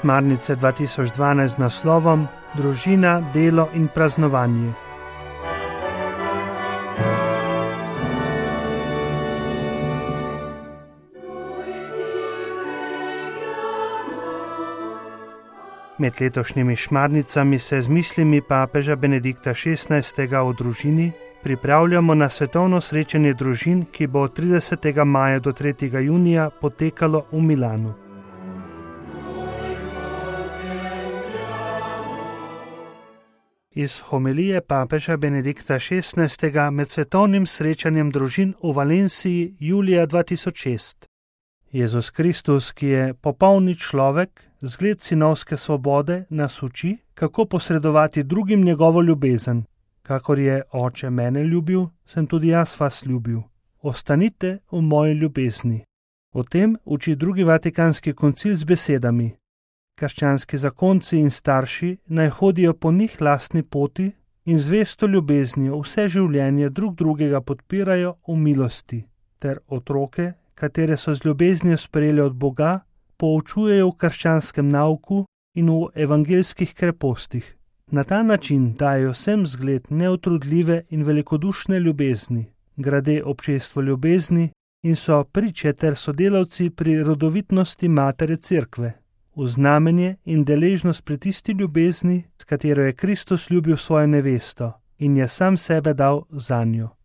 Šmarnice 2012 z naslovom Družina, delo in praznovanje. Med letošnjimi šmarnicami se z mislimi papeža Benedikta XVI. O družini pripravljamo na svetovno srečanje družin, ki bo od 30. maja do 3. junija potekalo v Milanu. Iz homilije papeža Benedikta XVI. Med svetovnim srečanjem družin v Valenciji julija 2006. Jezus Kristus, ki je popolni človek, zgled sinovske svobode, nas uči, kako posredovati drugim njegovo ljubezen. Kakor je Oče mene ljubil, sem tudi jaz vas ljubil. Ostanite v moji ljubezni. O tem uči drugi Vatikanski koncil z besedami: krščanski zakonci in starši naj hodijo po njih lastni poti in zvesto ljubeznijo vse življenje drug drugega podpirajo v milosti, ter otroke, katere so z ljubeznijo sprejeli od Boga, poučujejo v krščanskem nauku in v evangeljskih krepostih. Na ta način dajo vsem zgled neutrudljive in velikodušne ljubezni, grade občestvo ljubezni in so priče ter sodelavci pri rodovitnosti Matere Cerkve, v znamenje in deležnost pri tisti ljubezni, s katero je Kristus ljubil svojo nevesto in je sam sebe dal zanjo.